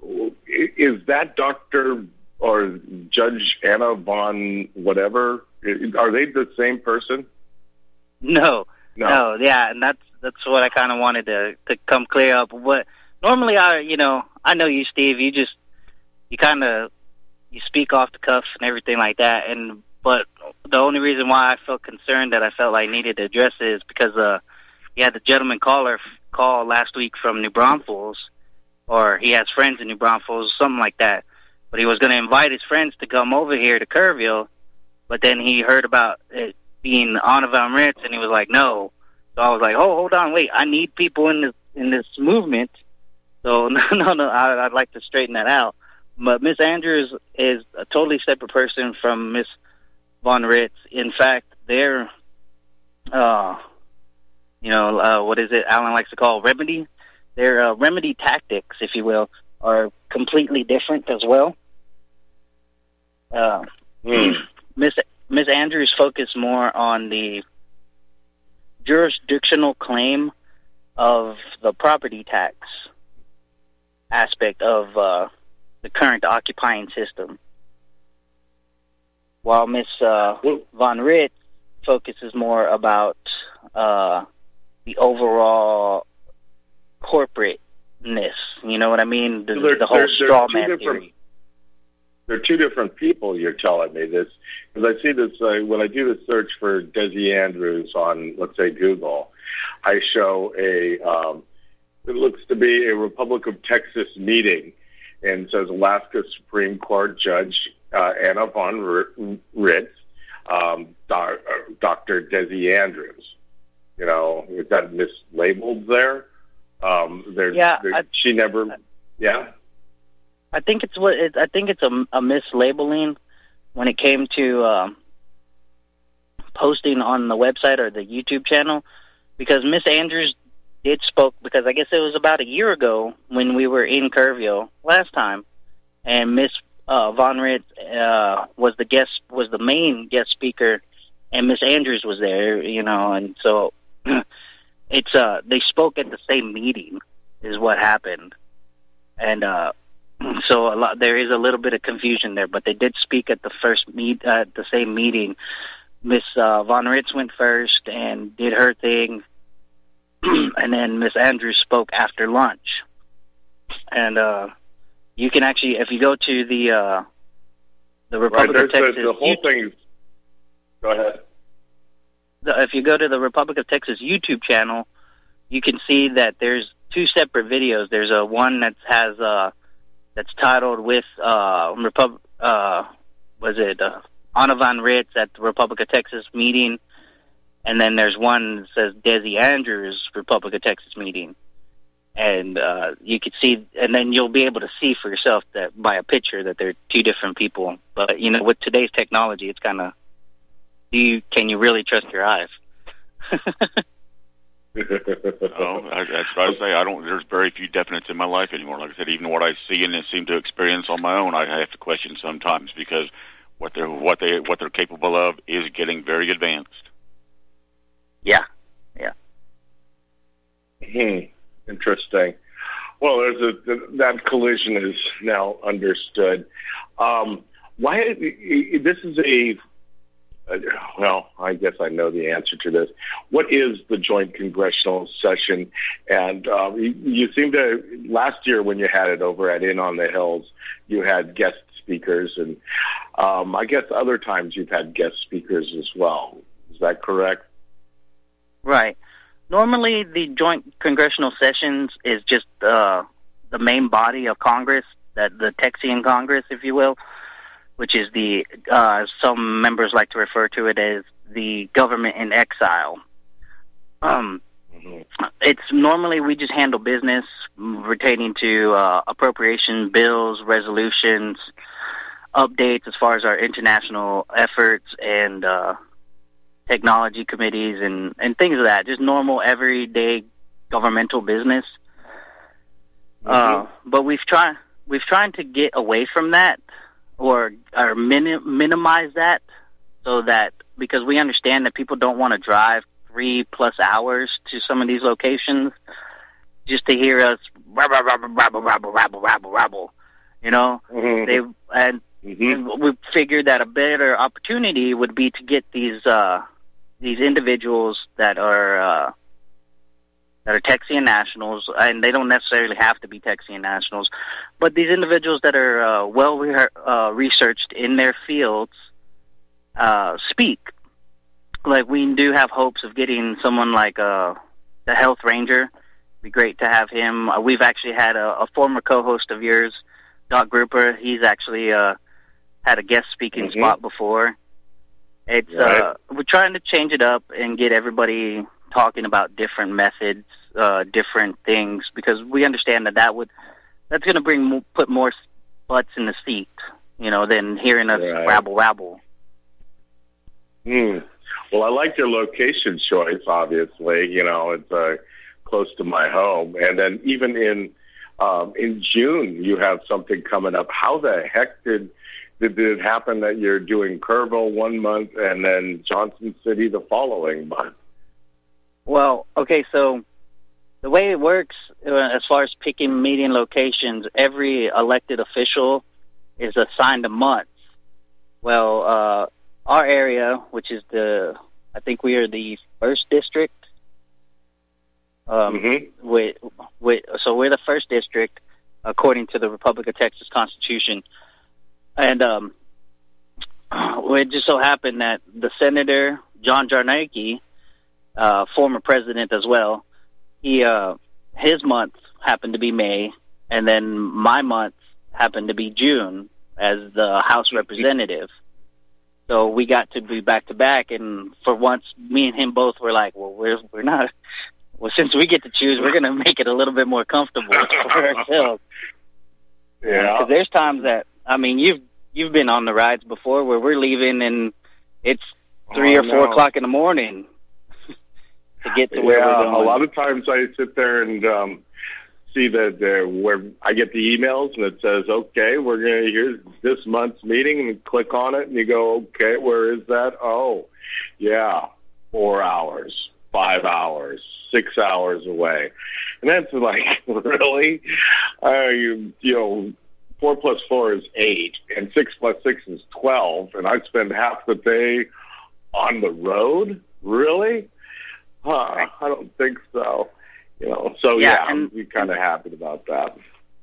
is that Doctor or Judge Anna Von whatever? Are they the same person? No, no, no, yeah, and that's that's what I kind of wanted to to come clear up. What normally I, you know, I know you, Steve. You just you kind of you speak off the cuffs and everything like that. And but the only reason why I felt concerned that I felt like I needed to address it is because uh, you had the gentleman caller call last week from New Braunfels, or he has friends in New Braunfels, something like that. But he was going to invite his friends to come over here to Kerrville but then he heard about it being Anna von Ritz, and he was like, no. So I was like, oh, hold on, wait, I need people in this in this movement. So no, no, no, I, I'd like to straighten that out. But Miss Andrews is a totally separate person from Miss von Ritz. In fact, they're, uh, you know, uh, what is it Alan likes to call remedy? Their uh, remedy tactics, if you will, are completely different as well. Uh, mm. Miss Miss Andrews focused more on the jurisdictional claim of the property tax aspect of uh, the current occupying system, while Miss uh, von Ritz focuses more about uh, the overall corporateness. You know what I mean? The, so the whole straw man theory. They're two different people. You're telling me this because I see this uh, when I do the search for Desi Andrews on, let's say, Google. I show a um, it looks to be a Republic of Texas meeting, and says Alaska Supreme Court Judge uh, Anna von Ritz, um, doc, uh, Doctor Desi Andrews. You know, is that mislabeled there? Um, there's, yeah, there's, I, she never. I, yeah. I think it's what it, I think it's a, a mislabeling when it came to um, posting on the website or the YouTube channel, because Miss Andrews did spoke because I guess it was about a year ago when we were in Kerrville last time, and Miss uh, von Ritz uh, was the guest was the main guest speaker, and Miss Andrews was there, you know, and so it's uh they spoke at the same meeting is what happened, and uh. So a lot, there is a little bit of confusion there, but they did speak at the first meet uh, at the same meeting. Miss uh, von Ritz went first and did her thing, and then Miss Andrews spoke after lunch. And uh, you can actually, if you go to the uh, the Republic right, of Texas, the, the whole thing. Go ahead. The, if you go to the Republic of Texas YouTube channel, you can see that there's two separate videos. There's a one that has uh, that's titled with uh, Repub- uh, was it uh, Anna von Ritz at the Republic of Texas meeting, and then there's one that says Desi Andrews Republic of Texas meeting, and uh, you could see, and then you'll be able to see for yourself that by a picture that they're two different people. But you know, with today's technology, it's kind of, do you can you really trust your eyes? Oh, I, that's what I say. I don't. There's very few definites in my life anymore. Like I said, even what I see and seem to experience on my own, I have to question sometimes because what they're what they what they're capable of is getting very advanced. Yeah, yeah. Hmm. Interesting. Well, there's a that collision is now understood. Um, why this is a Uh, well, I guess I know the answer to this. What is the Joint Congressional Session? And um, you, you seem to, last year when you had it over at In on the Hills, you had guest speakers, and um, I guess other times you've had guest speakers as well. Is that correct? Right. Normally, the Joint Congressional Sessions is just uh, the main body of Congress, that the Texian Congress, if you will, which is the, uh, some members like to refer to it as the government in exile. Um, mm-hmm. It's normally we just handle business pertaining to uh, appropriation bills, resolutions, updates as far as our international efforts and uh, technology committees and, and things of that. Just normal, everyday governmental business. Mm-hmm. Uh, but we've tried we've tried to get away from that. Or, or minim, minimize that so that, because we understand that people don't want to drive three plus hours to some of these locations just to hear us rabble, rabble, rabble, rabble, rabble, rabble, rabble, you know? Mm-hmm. They and, mm-hmm. and we figured that a better opportunity would be to get these, uh, these individuals that are, uh, that are Texian nationals, and they don't necessarily have to be Texian nationals, but these individuals that are uh, well re- uh, researched in their fields uh, speak. Like, we do have hopes of getting someone like uh, the Health Ranger. It'd be great to have him. Uh, we've actually had a, a former co-host of yours, Doc Grouper. He's actually uh, had a guest speaking mm-hmm. spot before. It's Right. uh, we're trying to change it up and get everybody talking about different methods, uh, different things, because we understand that that would that's going to bring mo- put more butts in the seat, you know, than hearing us Right. rabble rabble. Hmm. Well, I like your location choice. Obviously, you know, it's uh, close to my home, and then even in um, in June, you have something coming up. How the heck did did it happen that you're doing Kerrville one month and then Johnson City the following month? Well, okay, so the way it works, uh, as far as picking meeting locations, every elected official is assigned a month. Well, uh, our area, which is the, I think we are the first district. Um, Mm-hmm. with, with, so we're the first district, according to the Republic of Texas Constitution. And um, it just so happened that the Senator, John Jarnacki, uh, former president as well, he uh, his month happened to be May, and then my month happened to be June as the House representative. So we got to be back to back, and for once, me and him both were like, "Well, we're we're not. Well, since we get to choose, we're going to make it a little bit more comfortable for ourselves." Yeah. Because there's times that I mean, you've you've been on the rides before where we're leaving and it's three Oh, or four no. o'clock in the morning to get to where Yeah, we're going. a lot of times I sit there and um, see that uh, where I get the emails and it says, "Okay, we're gonna here's this month's meeting," and you click on it and you go, "Okay, where is that?" Oh, yeah, four hours, five hours, six hours away, and that's like, really, uh, you you know. Four plus four is eight, and six plus six is twelve, and I spend half the day on the road. Really? Huh, I don't think so. You know, so Yeah, yeah, and- I'm kind of happy about that.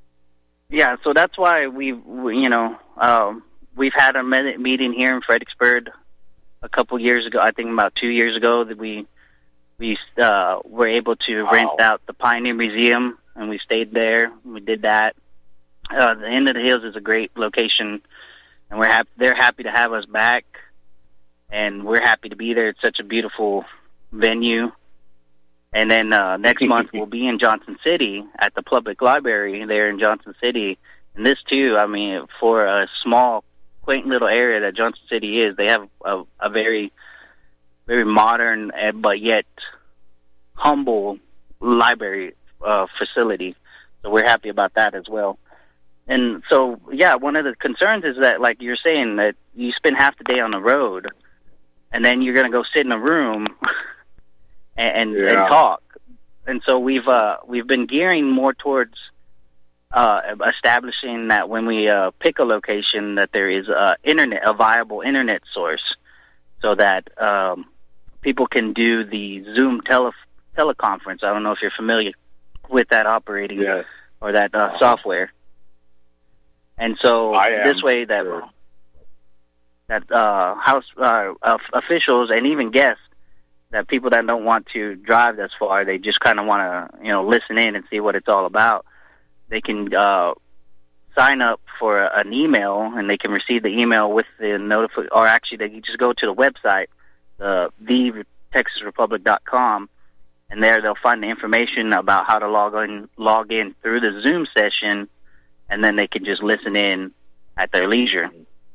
Yeah, so that's why we've, we, you know, um, we've had a me- meeting here in Fredericksburg a couple years ago. I think about two years ago that we we uh, were able to Wow. rent out the Pioneer Museum, and we stayed there. We did that. Uh, the End of the Hills is a great location, and we're happy. They're happy to have us back, and we're happy to be there. It's such a beautiful venue. And then uh, next month we'll be in Johnson City at the public library there in Johnson City. And this too, I mean, for a small, quaint little area that Johnson City is, they have a, a very, very modern uh, but yet humble library uh, facility. So we're happy about that as well. And so, yeah, one of the concerns is that, like you're saying, that you spend half the day on the road, and then you're going to go sit in a room and, and, Yeah. and talk. And so we've uh, we've been gearing more towards uh, establishing that when we uh, pick a location, that there is a internet, a viable internet source, so that um, people can do the Zoom tele teleconference. I don't know if you're familiar with that operating Yes. or that uh, software. And so I am, this way that sure. that uh, house uh, uh, officials and even guests, that people that don't want to drive this far, they just kind of want to, you know, listen in and see what it's all about. They can uh, sign up for a, an email, and they can receive the email with the notification. Or actually, they can just go to the website, uh, the texas republic dot com, and there they'll find the information about how to log in, log in through the Zoom session, and then they can just listen in at their leisure.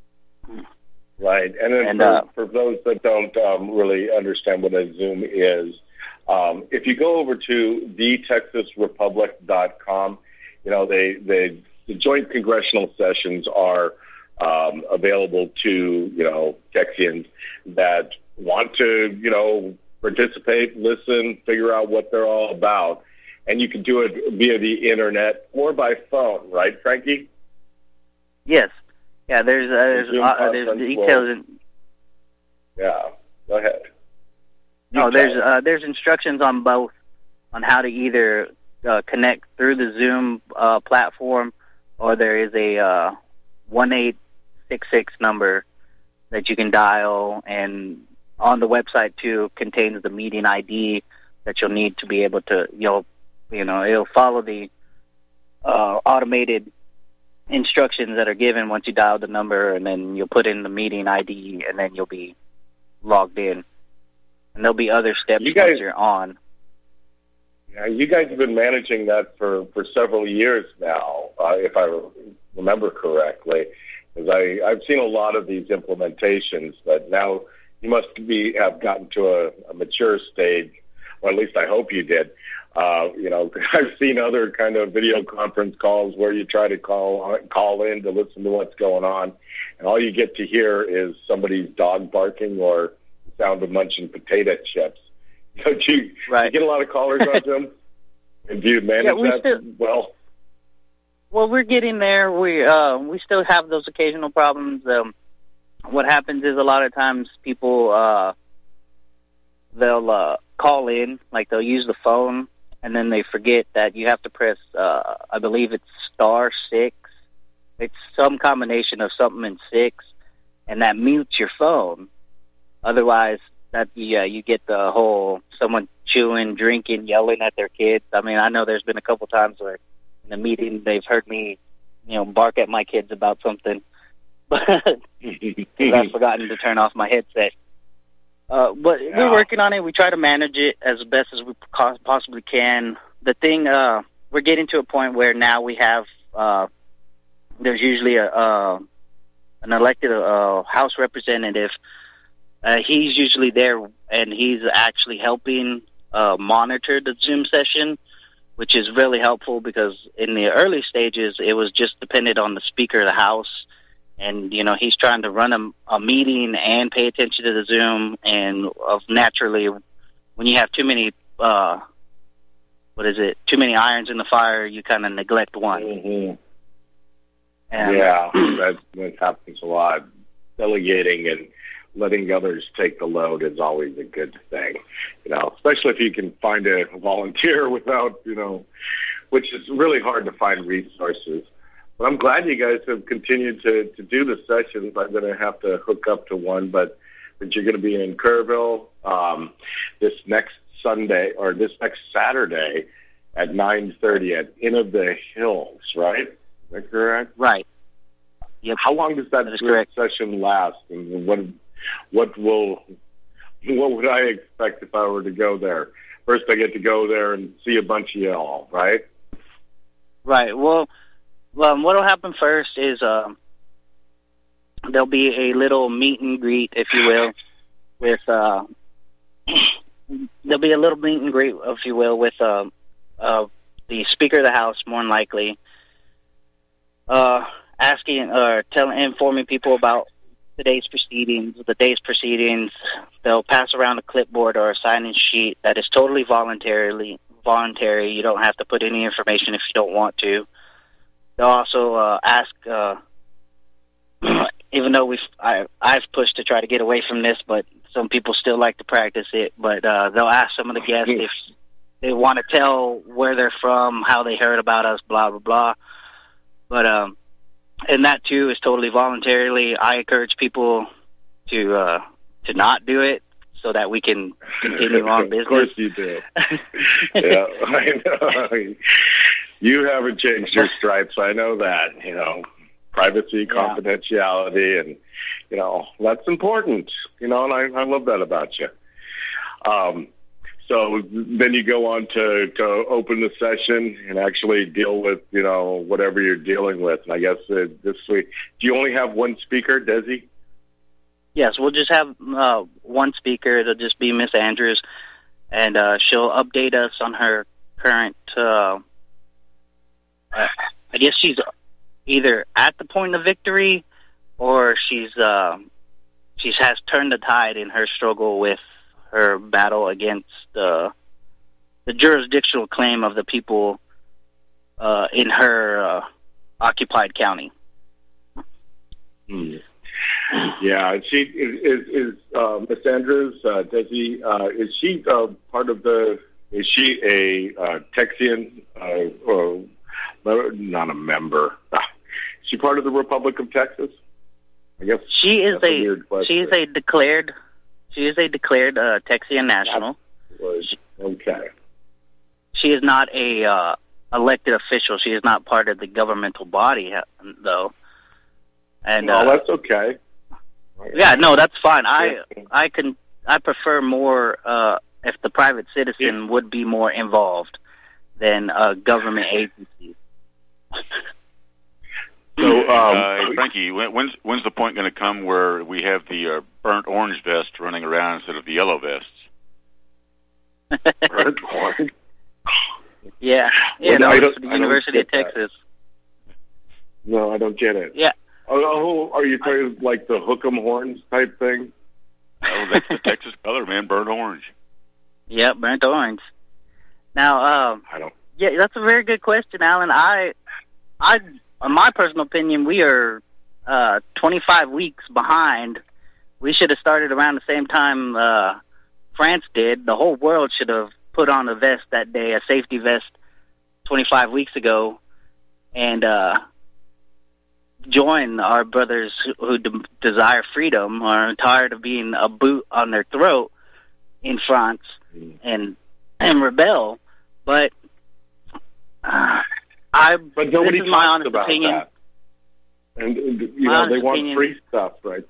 Right, and then And, for, uh, for those that don't um, really understand what a Zoom is, um, if you go over to the texas republic dot com, you know, they, they the joint congressional sessions are um, available to, you know, Texians that want to, you know, participate, listen, figure out what they're all about. And you can do it via the internet or by phone, right, Frankie? Yes. Yeah, there's uh, there's, Zoom uh, there's conference will- details. In, Yeah, go ahead. no, You there's tell. uh, there's instructions on both, on how to either uh, connect through the Zoom uh, platform, or there is a uh, one eight six six number that you can dial, and on the website too contains the meeting I D that you'll need to be able to, you'll, you know, it'll follow the uh, automated instructions that are given once you dial the number, and then you'll put in the meeting I D, and then you'll be logged in. And there'll be other steps You guys- once you're on. Yeah, you guys have been managing that for, for several years now, uh, if I remember correctly. Because I I've seen a lot of these implementations, but now you must be have gotten to a, a mature stage, or at least I hope you did. Uh, you know, I've seen other kind of video conference calls where you try to call call in to listen to what's going on, and all you get to hear is somebody's dog barking or the sound of munching potato chips. Don't you, right. you get a lot of callers on them? And do you manage Yeah, we that still- well? Well, we're getting there. We uh, we still have those occasional problems. Um, what happens is a lot of times people uh, they'll uh, call in, like they'll use the phone, and then they forget that you have to press. Uh, I believe it's star six. It's some combination of something in six, and that mutes your phone. Otherwise, that yeah, you get the whole someone chewing, drinking, yelling at their kids. I mean, I know there's been a couple times where in a meeting they've heard me, you know, bark at my kids about something, but I've forgotten to turn off my headset. Uh, but Yeah. we're working on it. We try to manage it as best as we co- possibly can. The thing, uh, we're getting to a point where now we have, uh, there's usually a, uh, an elected uh, House representative. Uh, he's usually there, and he's actually helping uh, monitor the Zoom session, which is really helpful because in the early stages, it was just dependent on the Speaker of the House. And, you know, he's trying to run a, a meeting and pay attention to the Zoom. And of naturally, when you have too many, uh, what is it, too many irons in the fire, you kind of neglect one. Mm-hmm. And, Yeah, that, that happens a lot. Delegating and letting others take the load is always a good thing, you know, especially if you can find a volunteer without, you know, which is really hard to find resources. But I'm glad you guys have continued to, to do the sessions. I'm going to have to hook up to one, but, but you're going to be in Kerrville um, this next Sunday or this next Saturday at nine thirty at Inn of the Hills, right? Is that correct? Right. Yep. How long does that, That is correct. session last, and what what will what would I expect if I were to go there? First, I get to go there and see a bunch of y'all, right? Right. Well, um, what will happen first is um, there'll be a little meet and greet, if you will, with uh, there'll be a little meet and greet, if you will, with uh, uh, the Speaker of the House, more than likely, uh, asking or telling, informing people about today's proceedings, the day's proceedings. They'll pass around a clipboard or a sign-in sheet that is totally voluntarily voluntary. You don't have to put any information if you don't want to. They'll also uh, ask, uh, even though we've I, I've pushed to try to get away from this, but some people still like to practice it. But uh, they'll ask some of the guests if they want to tell where they're from, how they heard about us, blah blah blah. But um, and that too is totally voluntarily. I encourage people to uh, to not do it so that we can continue on business. Of course you do. Yeah, I know. You haven't changed your stripes. I know that. You know, privacy, confidentiality, and you know that's important. You know, and I, I love that about you. Um, so then you go on to, to open the session and actually deal with, you know, whatever you're dealing with. And I guess uh, this week, do you only have one speaker, Desi? Yes, we'll just have uh, one speaker. It'll just be Miss Andrews, and uh, she'll update us on her current, uh, uh, I guess she's either at the point of victory or she's uh, she's has turned the tide in her struggle with her battle against uh, the jurisdictional claim of the people uh, in her uh, occupied county. Hmm. Yeah, she is. Is uh, Miss Andrews, uh, Desi, uh, is she uh, part of the? Is she a uh, Texian? Uh, or not a member? Is she part of the Republic of Texas? I guess she is that's a, a, weird question. she is a declared she is a declared uh, Texian national. Was, okay. She is not a uh, elected official. She is not part of the governmental body, though. And well, uh, that's okay. Yeah, no, that's fine. I I can I prefer more uh, if the private citizen yeah. would be more involved than uh, government agencies. So, um, uh, Frankie, when, when's when's the point going to come where we have the uh, burnt orange vest running around instead of the yellow vests? Burnt orange. Yeah, yeah, well, no, I it's don't, for the I University of Texas. That. No, I don't get it. Yeah. Oh, are you talking I, like the hook'em horns type thing? Oh, that's the Texas color, man, burnt orange. Yeah, burnt orange. Now, um, I don't. Yeah, that's a very good question, Alan. I, I, in my personal opinion, we are uh, twenty-five weeks behind. We should have started around the same time uh, France did. The whole world should have put on a vest that day, a safety vest, twenty-five weeks ago, and uh, join our brothers who de- desire freedom, are tired of being a boot on their throat in France, and and rebel. But uh, I, but nobody this is my talks honest about opinion. that. And, and you my know they want opinion, free stuff, right?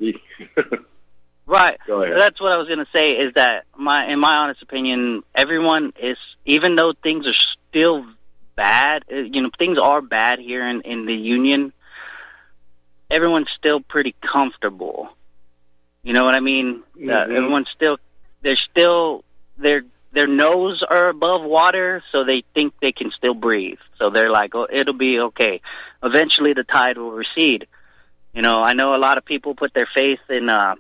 Right. Go ahead. That's what I was going to say. Is that my, in my honest opinion, everyone is, even though things are still bad, you know, things are bad here in, in the Union. Everyone's still pretty comfortable. You know what I mean? Mm-hmm. Uh, everyone's still, they're still, their their nose are above water, so they think they can still breathe. So they're like, oh, it'll be okay. Eventually the tide will recede. You know, I know a lot of people put their faith in uh,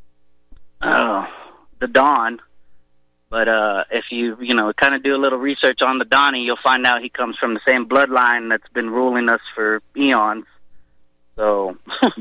uh, the Don, but uh, if you, you know, kind of do a little research on the Donnie, you'll find out he comes from the same bloodline that's been ruling us for eons. So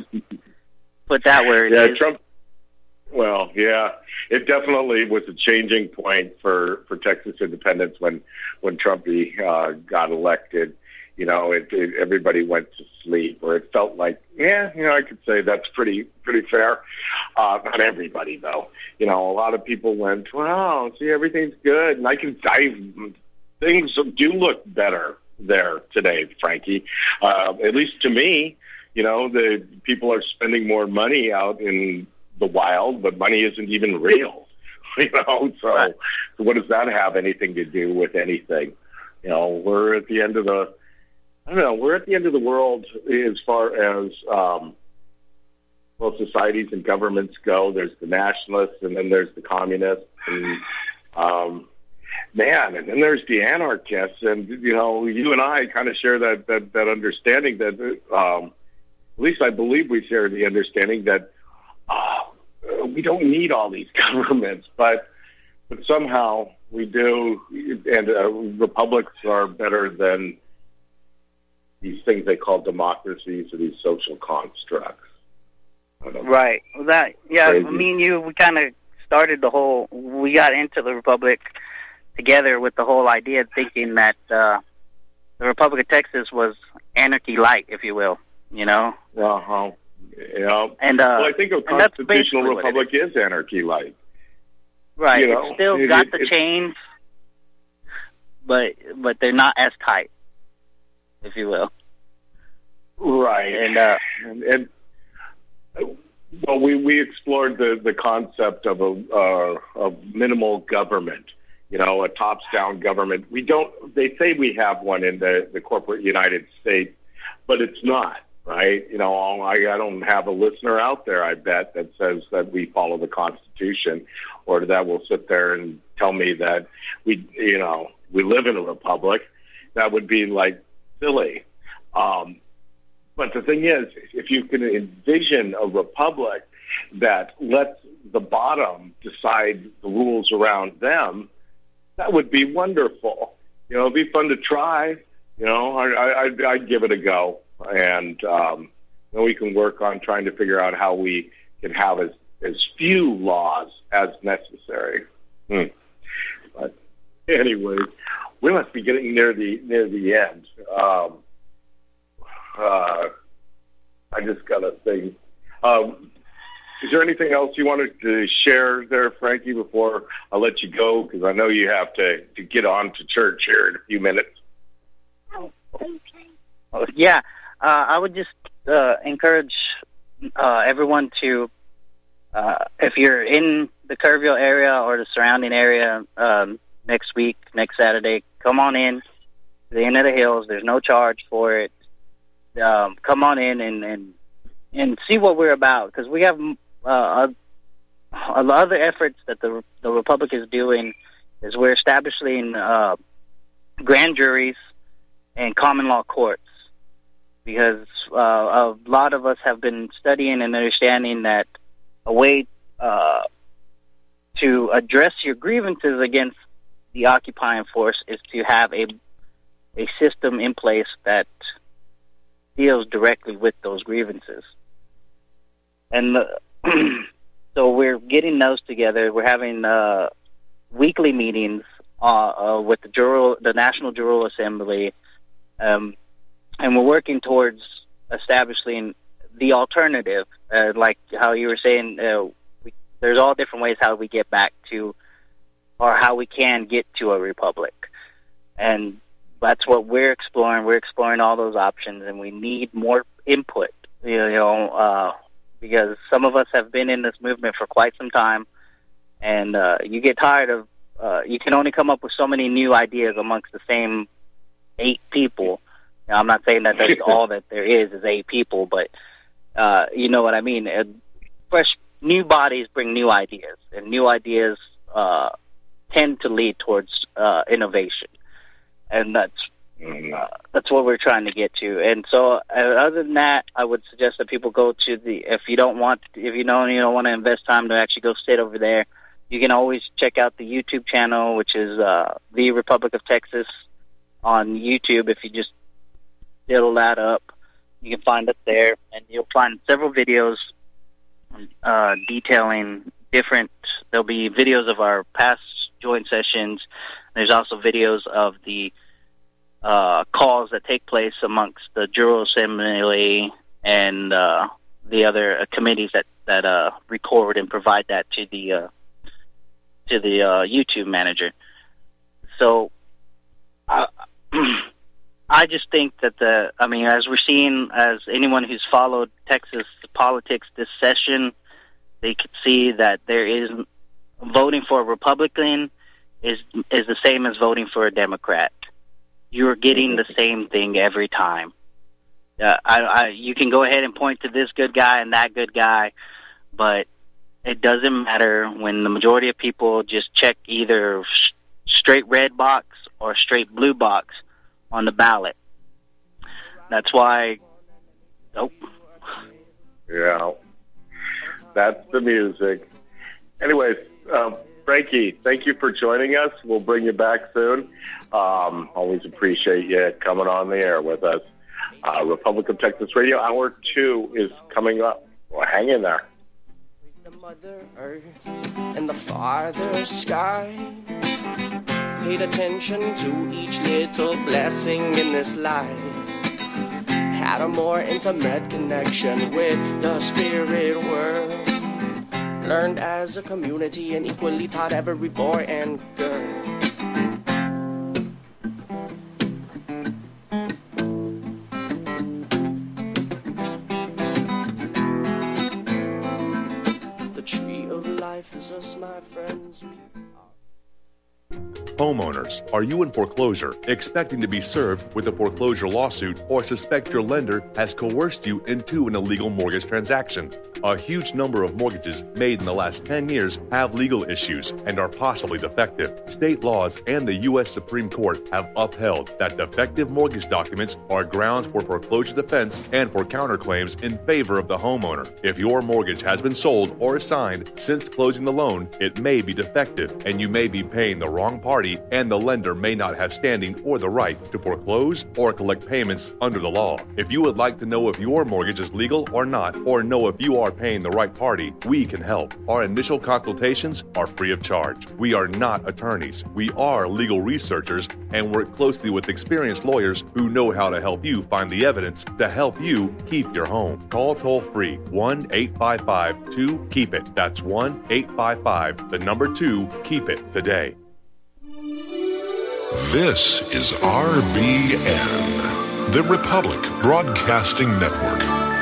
put that where it yeah, is. Trump. Well, yeah, it definitely was a changing point for, for Texas independence when when Trump uh, got elected. You know, it, it, everybody went to sleep, or it felt like, yeah, you know, I could say that's pretty pretty fair. Uh, not everybody, though. You know, a lot of people went, wow, see, everything's good, and I can, I things do look better there today, Frankie. Uh, at least to me. You know, the people are spending more money out in the wild, but money isn't even real. You know, so, right. so what does that have anything to do with anything? You know, we're at the end of the, I don't know, we're at the end of the world as far as, um, well, societies and governments go. There's the nationalists, and then there's the communists, and, um, man, and then there's the anarchists, and, you know, you and I kind of share that, that, that understanding that, um, at least I believe we share the understanding that uh, we don't need all these governments, but but somehow we do, and uh, republics are better than these things they call democracies or these social constructs. I don't know. Right. Well, that yeah. Crazy. Me and you, we kind of started the whole. We got into the republic together with the whole idea, thinking that uh, the Republic of Texas was anarchy light, if you will. You know. Uh-huh. Yeah. And, uh, well, I think a constitutional republic is anarchy light. Right. You know, it's still it, got it, the it, chains, but but they're not as tight, if you will. Right. And uh, and, and well, we we explored the the concept of a uh, of minimal government. You know, a tops-down government. We don't. They say we have one in the the corporate United States, but it's not. Right? You know, I, I don't have a listener out there, I bet, that says that we follow the Constitution, or that will sit there and tell me that we, you know, we live in a republic. That would be, like, silly. Um, but the thing is, if you can envision a republic that lets the bottom decide the rules around them, that would be wonderful. You know, it'd be fun to try. You know, I, I, I'd, I'd give it a go. And um, then we can work on trying to figure out how we can have as, as few laws as necessary. Hmm. But anyway, we must be getting near the near the end. Um, uh, I just got a thing. Um, is there anything else you wanted to share there, Frankie, before I let you go? Because I know you have to, to get on to church here in a few minutes. Yeah. Uh, I would just uh, encourage uh, everyone to uh, if you're in the Kerrville area or the surrounding area um, next week, next Saturday, come on in to the Inn of the Hills. There's no charge for it. Um, come on in and, and and see what we're about, because we have uh, other efforts that the the Republic is doing. Is we're establishing uh, grand juries and common law courts, because uh, a lot of us have been studying and understanding that a way uh, to address your grievances against the occupying force is to have a a system in place that deals directly with those grievances. And uh, so we're getting those together. We're having uh, weekly meetings uh, uh, with the Juror, the National Juror Assembly, um, and we're working towards establishing the alternative. Uh, like how you were saying, uh, we, there's all different ways how we get back to, or how we can get to a republic, and that's what we're exploring. We're exploring all those options, and we need more input. You know, uh, because some of us have been in this movement for quite some time, and uh, you get tired of, uh, you can only come up with so many new ideas amongst the same eight people. Now, I'm not saying that that's all that there is, is eight people, but uh, you know what I mean. Uh, fresh, new bodies bring new ideas, and new ideas uh, tend to lead towards uh, innovation. And that's uh, that's what we're trying to get to. And so, uh, other than that, I would suggest that people go to the. If you don't want, if you don't, you don't want to invest time to actually go sit over there, you can always check out the YouTube channel, which is uh, the Republic of Texas on YouTube. If you just diddle that up, you can find it there, and you'll find several videos uh, detailing different. There'll be videos of our past joint sessions. There's also videos of the uh, calls that take place amongst the Juror Assembly and uh, the other uh, committees that that uh, record and provide that to the uh, to the uh, YouTube manager. So, uh, I just think that the, I mean, as we're seeing, as anyone who's followed Texas politics this session, they could see that there is voting for a Republican is is the same as voting for a Democrat. You're getting the same thing every time. Uh, I, I, you can go ahead and point to this good guy and that good guy, but it doesn't matter when the majority of people just check either straight red box or straight blue box on the ballot. That's why... Oh. Yeah. That's the music. Anyways, um, Frankie, thank you for joining us. We'll bring you back soon. Um, always appreciate you coming on the air with us. Uh, Republic of Texas Radio Hour two is coming up. Well, hang in there. The Mother Earth and the farther sky. Paid attention to each little blessing in this life. Had a more intimate connection with the spirit world. Learned as a community and equally taught every boy and girl. The tree of life is us, my friends. Homeowners, are you in foreclosure, expecting to be served with a foreclosure lawsuit, or suspect your lender has coerced you into an illegal mortgage transaction? A huge number of mortgages made in the last ten years have legal issues and are possibly defective. State laws and the U S Supreme Court have upheld that defective mortgage documents are grounds for foreclosure defense and for counterclaims in favor of the homeowner. If your mortgage has been sold or assigned since closing the loan, it may be defective, and you may be paying the wrong party, and the lender may not have standing or the right to foreclose or collect payments under the law. If you would like to know if your mortgage is legal or not, or know if you are paying the right party, we can help. Our initial consultations are free of charge. We are not attorneys. We are legal researchers and work closely with experienced lawyers who know how to help you find the evidence to help you keep your home. Call toll-free one eight five five two keep it. That's one eight five five, the number two, keep it today. This is R B N, the Republic Broadcasting Network.